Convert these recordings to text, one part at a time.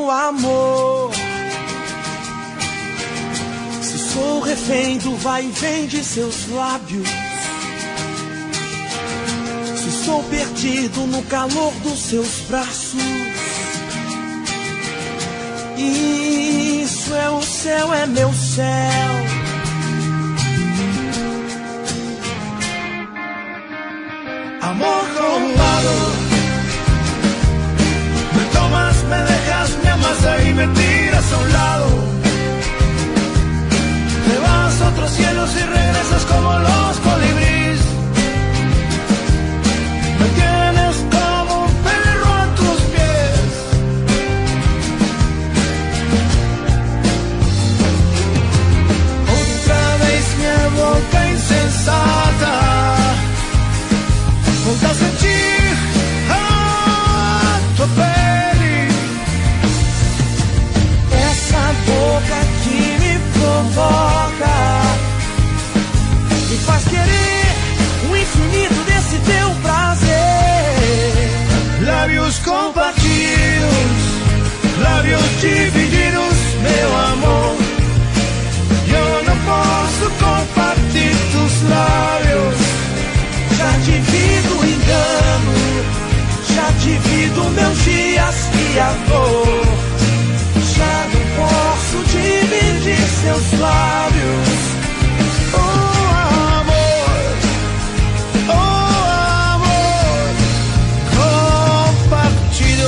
meu amor. Se sou refém do vai e vem de seus lábios, se sou perdido no calor dos seus braços, isso é o céu, é meu céu. Amor roubado, me tomas, me dejas, me amas y me tiras a un lado. Te vas a otros cielos y regresas como los colibríes. Me tienes como un perro a tus pies. Otra vez mi boca insensata volta a sentir a tua pele. Essa boca que me provoca, me faz querer o infinito desse teu prazer. Lábios compartidos, lábios divididos, meu amor. Eu não posso compartilhar tus lábios. Já divido o engano, já divido meus dias e a dor. Já não posso dividir seus lábios. Oh amor, compartilho.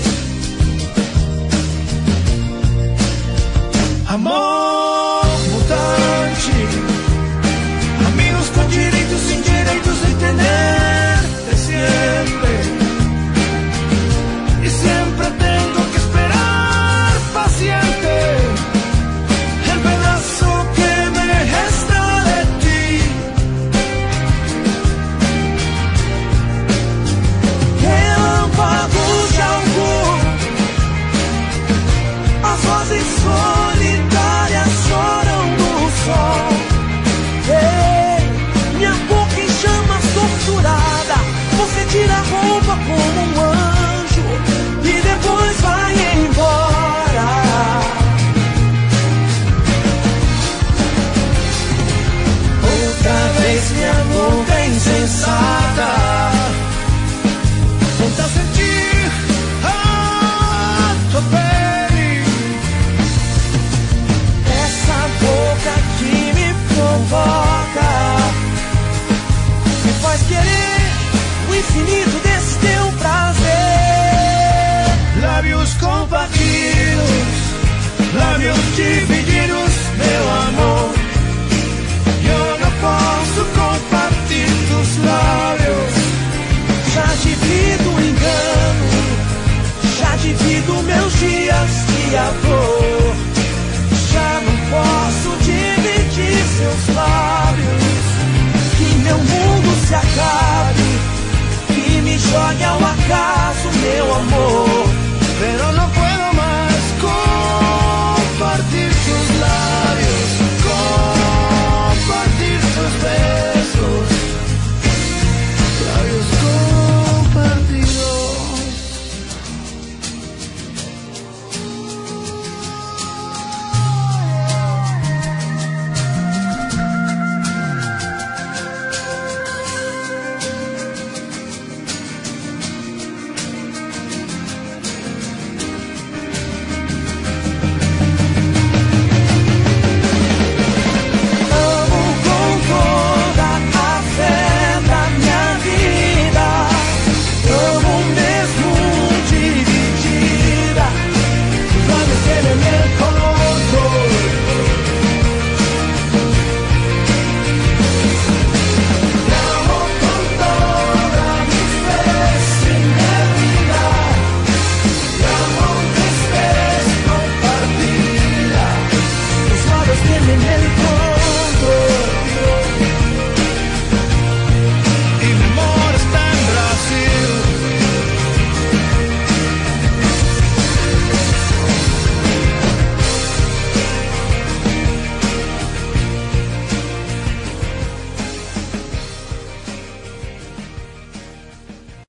Amor mutante, amigos com direitos sem direitos de tenerte siempre. Y siempre tengo que esperar paciente el pedazo que me resta de ti. Relâmpagos de amor, as vozes solitárias choram no sol. Minha boca em chamas torturada, você tira a roupa como um anjo e depois vai embora. Outra vez minha boca insensata volta a sentir a tua pele. Essa boca que me provoca, me faz querer o infinito desse teu prazer. Lábios compartidos, lábios divididos, meu amor. Eu não posso compartilhar tus lábios. Já divido o engano, já divido meus dias e a dor. Já não posso dividir seus lábios. Que meu mundo se acabe, que me jogue ao acaso, meu amor.